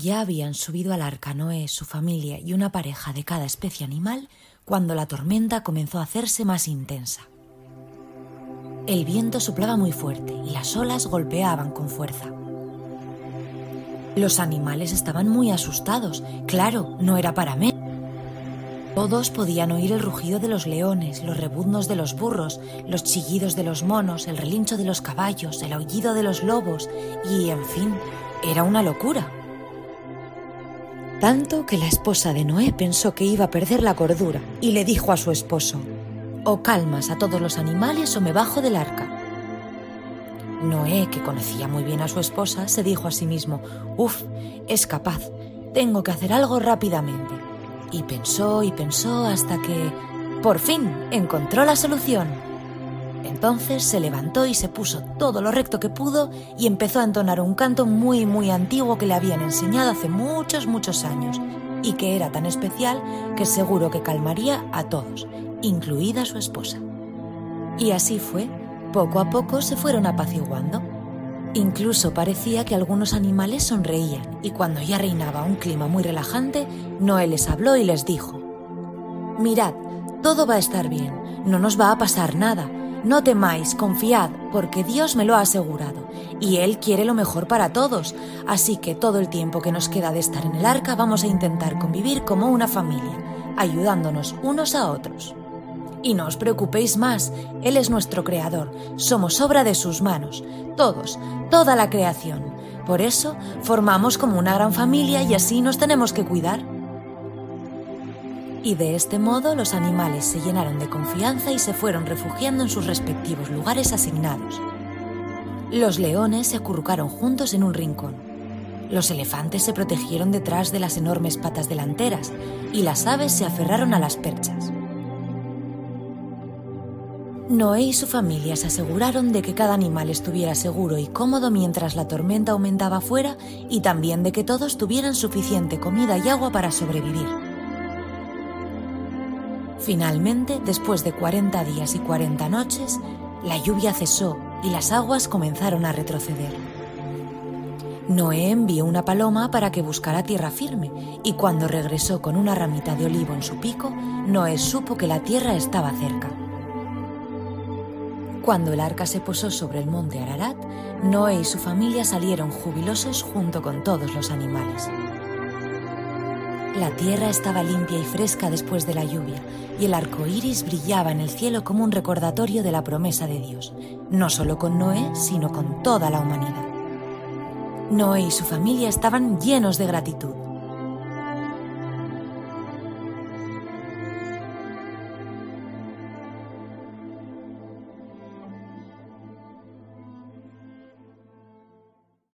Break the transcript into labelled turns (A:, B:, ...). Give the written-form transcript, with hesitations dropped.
A: Ya habían subido al arca Noé, su familia y una pareja de cada especie animal cuando la tormenta comenzó a hacerse más intensa. El viento soplaba muy fuerte y las olas golpeaban con fuerza. Los animales estaban muy asustados. Claro, no era para menos. Todos podían oír el rugido de los leones, los rebuznos de los burros, los chillidos de los monos, el relincho de los caballos, el aullido de los lobos y, en fin, era una locura. Tanto que la esposa de Noé pensó que iba a perder la cordura y le dijo a su esposo: «O calmas a todos los animales o me bajo del arca». Noé, que conocía muy bien a su esposa, se dijo a sí mismo: «Uf, es capaz, tengo que hacer algo rápidamente». Y pensó hasta que, por fin, encontró la solución. Entonces se levantó y se puso todo lo recto que pudo y empezó a entonar un canto muy, muy antiguo que le habían enseñado hace muchos, muchos años y que era tan especial que seguro que calmaría a todos, incluida su esposa. Y así fue. Poco a poco se fueron apaciguando. Incluso parecía que algunos animales sonreían y cuando ya reinaba un clima muy relajante, Noé les habló y les dijo: «Mirad, todo va a estar bien, no nos va a pasar nada. No temáis, confiad, porque Dios me lo ha asegurado, y Él quiere lo mejor para todos, así que todo el tiempo que nos queda de estar en el arca vamos a intentar convivir como una familia, ayudándonos unos a otros. Y no os preocupéis más, Él es nuestro creador, somos obra de sus manos, todos, toda la creación. Por eso formamos como una gran familia y así nos tenemos que cuidar». Y de este modo los animales se llenaron de confianza y se fueron refugiando en sus respectivos lugares asignados. Los leones se acurrucaron juntos en un rincón. Los elefantes se protegieron detrás de las enormes patas delanteras y las aves se aferraron a las perchas. Noé y su familia se aseguraron de que cada animal estuviera seguro y cómodo mientras la tormenta aumentaba afuera y también de que todos tuvieran suficiente comida y agua para sobrevivir. Finalmente, después de 40 días y 40 noches, la lluvia cesó y las aguas comenzaron a retroceder. Noé envió una paloma para que buscara tierra firme y cuando regresó con una ramita de olivo en su pico, Noé supo que la tierra estaba cerca. Cuando el arca se posó sobre el monte Ararat, Noé y su familia salieron jubilosos junto con todos los animales. La tierra estaba limpia y fresca después de la lluvia, y el arco iris brillaba en el cielo como un recordatorio de la promesa de Dios, no solo con Noé, sino con toda la humanidad. Noé y su familia estaban llenos de gratitud.